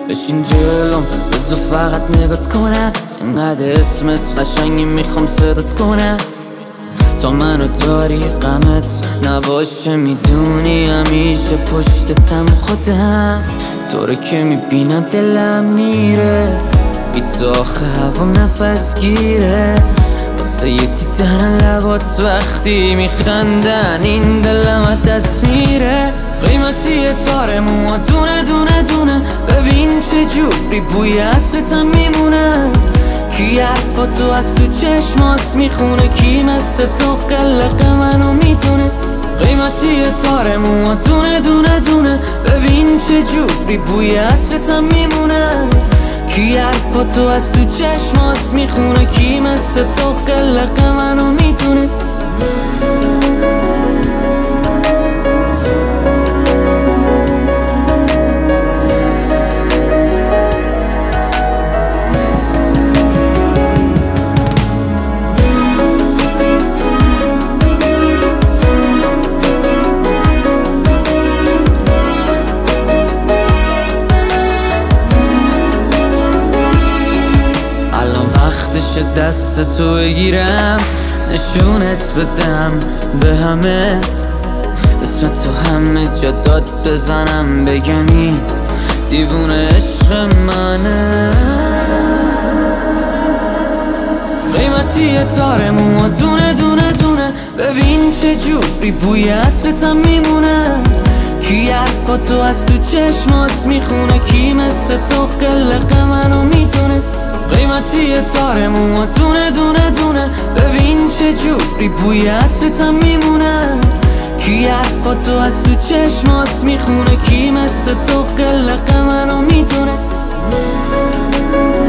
بشین جلوم بذار فقط نگات کنم، اینقدر اسمت قشنگی میخوام صدات کنم. تا منو داری غمت نباشه، میدونی همیشه پشتتم خودم. تو رو که میبینم دلم میره، بی تو آخه هوام نفس گیره. واسه یه دیدن لبات وقتی میخندن این دلم از دست میره. قیمتی تار موها دونه دونه دونه، ببین چجوری بوی عطرتم میمونه. کی حرفاتو از تو چشمات میخونه، کی مثل تو قلق منو میدونه. قیمتی تار موها دونه دونه دونه، ببین چجوری بوی عطرتم میمونه. کی حرفاتو از تو چشمات میخونه، کی مثل تو قلق منو میدونه. دست تو بگیرم نشونت بدم به همه، اسم تو همه جا داد بزنم بگم این دیوونه عشق منه. قیمتی تار موها دونه دونه دونه، ببین چجوری بوی عطرتم میمونه. کی حرفاتو از تو چشمات میخونه، کی مثل تو قلق منو میدونه. قیمتی تار موها دونه دونه دونه، ببین چجوری بوی عطرتم میمونه. کی حرفاتو از تو چشمات میخونه، کی مثل تو قلق منو میدونه.